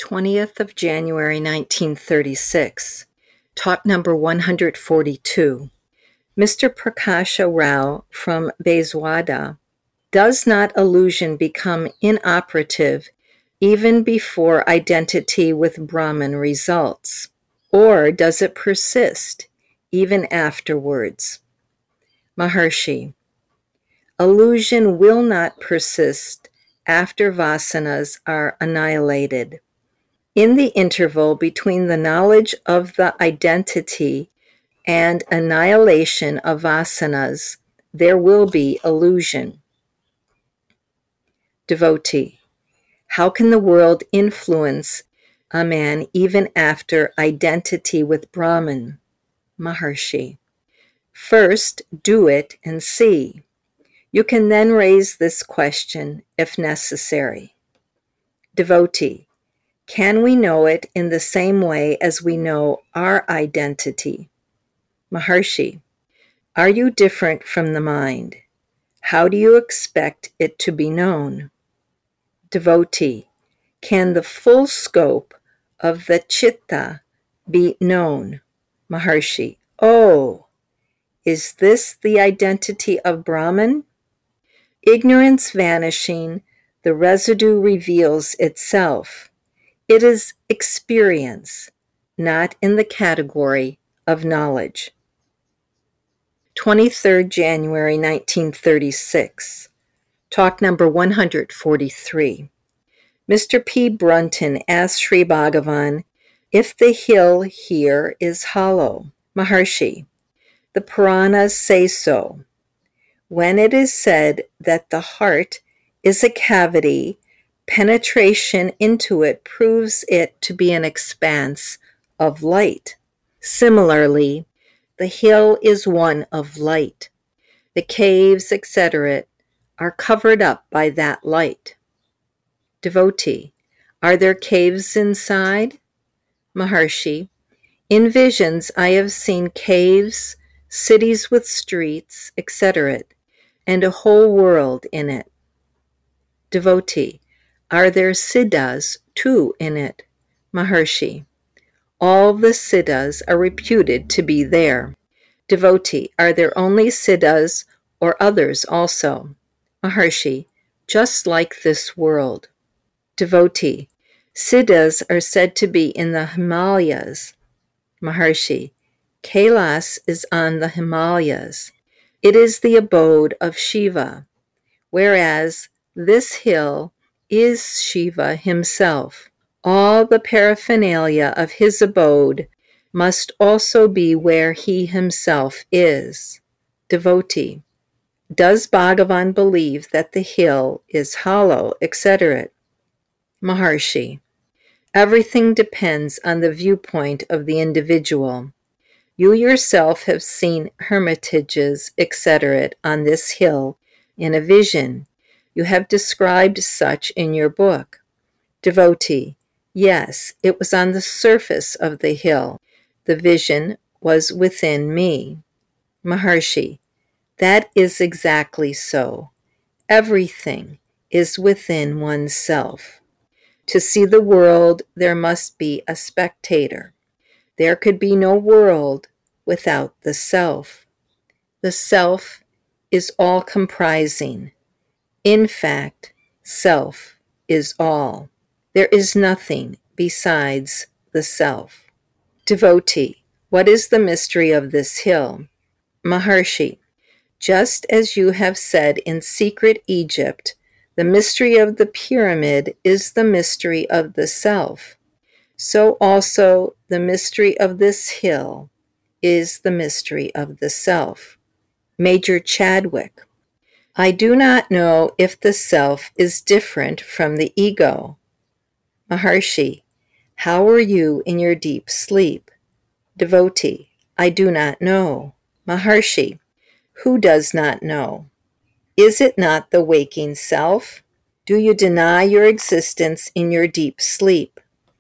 20th of January 1936. Talk number 142. Mr. Prakasha Rao from Bezwada. Does not illusion become inoperative even before identity with Brahman results? Or does it persist even afterwards? Maharshi. Illusion will not persist after vasanas are annihilated. In the interval between the knowledge of the identity and annihilation of vasanas, there will be illusion. Devotee. How can the world influence a man even after identity with Brahman? Maharshi. First, do it and see. You can then raise this question if necessary. Devotee. Can we know it in the same way as we know our identity? Maharshi. Are you different from the mind? How do you expect it to be known? Devotee. Can the full scope of the chitta be known? Maharshi. Oh, is this the identity of Brahman? Ignorance vanishing, the residue reveals itself. It is experience, not in the category of knowledge. 23rd January 1936. Talk number 143. Mr. P. Brunton asked Sri Bhagavan if the hill here is hollow. Maharshi. The Puranas say so. When it is said that the heart is a cavity, penetration into it proves it to be an expanse of light. Similarly, the hill is one of light. The caves, etc., are covered up by that light. Devotee. Are there caves inside? Maharshi. In visions I have seen caves, cities with streets, etc., and a whole world in it. Devotee. Are there siddhas too in it? Maharshi. All the siddhas are reputed to be there. Devotee. Are there only siddhas or others also? Maharshi. Just like this world. Devotee. Siddhas are said to be in the Himalayas. Maharshi. Kailas is on the Himalayas. It is the abode of Shiva, whereas this hill is Shiva himself. All the paraphernalia of his abode must also be where he himself is. Devotee. Does Bhagavan believe that the hill is hollow, etc.? Maharshi. Everything depends on the viewpoint of the individual. You yourself have seen hermitages, etc., on this hill in a vision. You have described such in your book. Devotee. Yes, it was on the surface of the hill. The vision was within me. Maharshi. That is exactly so. Everything is within oneself. To see the world, there must be a spectator. There could be no world without the self. The self is all comprising. In fact, self is all. There is nothing besides the self. Devotee. What is the mystery of this hill? Maharshi. Just as you have said in secret Egypt, the mystery of the pyramid is the mystery of the self. So also the mystery of this hill is the mystery of the self. Major Chadwick. I do not know if the self is different from the ego. Maharshi. How are you in your deep sleep? Devotee. I do not know. Maharshi. Who does not know? Is it not the waking self? Do you deny your existence in your deep sleep?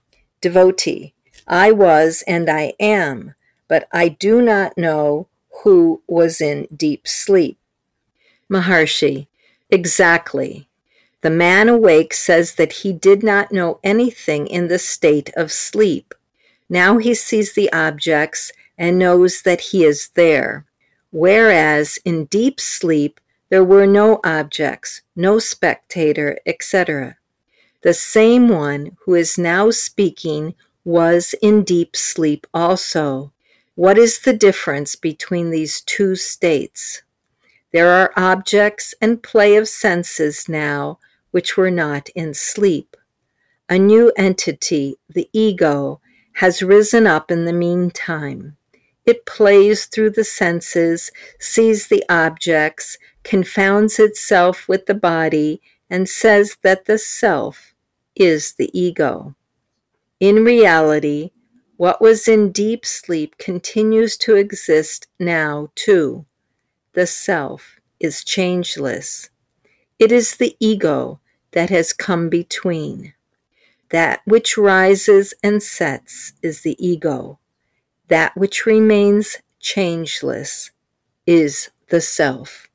Devotee. I was and I am, but I do not know who was in deep sleep. Maharshi. Exactly. The man awake says that he did not know anything in the state of sleep. Now he sees the objects and knows that he is there, whereas in deep sleep there were no objects, no spectator, etc. The same one who is now speaking was in deep sleep also. What is the difference between these two states? There are objects and play of senses now which were not in sleep. A new entity, the ego, has risen up in the meantime. It plays through the senses, sees the objects, confounds itself with the body, and says that the self is the ego. In reality, what was in deep sleep continues to exist now too. The self is changeless. It is the ego that has come between. That which rises and sets is the ego. That which remains changeless is the self.